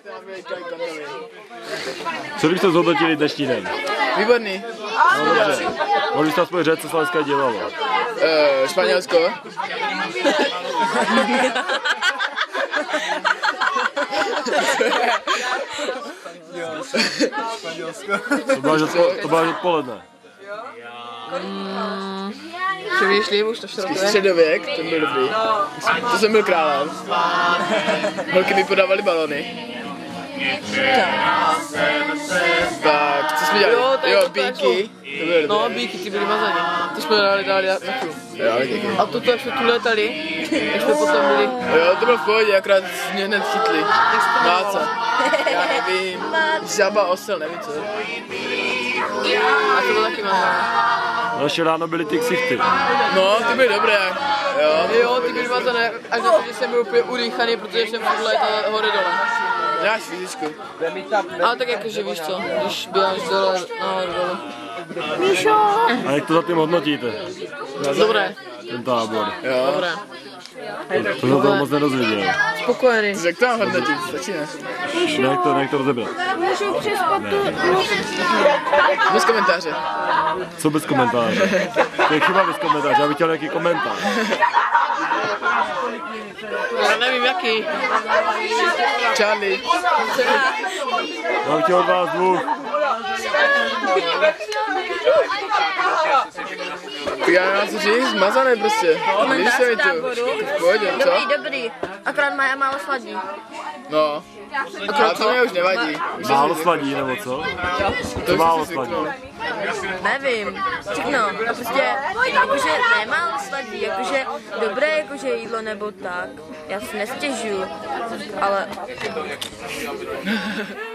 Co byste zhodnotili dnešní den? Výborný. No dobře. Mohli byste aspoň říct, co Slánska dělalo? Španělsko. To bylo až odpoledne. Přemýšlím, už to středověk, ten byl dobrý. To jsem byl králem. Holky mi podávaly balony. Tak, co jsme dělali? Jo, bíky. No, bíky, ty byly mazaný. To jsme dali na chvíli. Jo, díky. A toto, jak jsme tu létali, jak jsme potom byli. Jo, to bylo v pohodě, akorát mě hned chytli. Máca. Já nevím. Žaba, osel, nevím co. A to bylo taky mazané. Naše ráno byly ty ksichty. No, ty byly dobré. Jo, ty byly mazané, až na to, že jsem byl úplně udýchaný, protože jsem furt létal hore dole. Máš fyzičku. Ale tak jakože víš co, když běháš dole, nahoru dole. A jak to za tím hodnotíte? Dobré. Ten tábor. Jo. Dobré. To jsem to moc nedozvěděl. Spokojený. Jak to mám hodnotit? Stačí ne? Nech to rozebrat. Můžu přespat tu... Bez komentáře. Co bez komentáře? To je chyba bez komentáře, já bych chtěl nějaký komentář. Já nevím jaký. Charlie. Já bych chtěl od vás dvou. Já mám co říct, mazané prostě. Víš se mi tu. Pohodě, co? Dobrý. Akorát Maja málo sladí. No. A to mě už nevadí. Málo sladí, nebo co? To málo už si sladí. Nevím. Všechno. Prostě jakože nemálo sladí, jakože dobré jakože jídlo nebo tak. Já si nestěžuju, ale...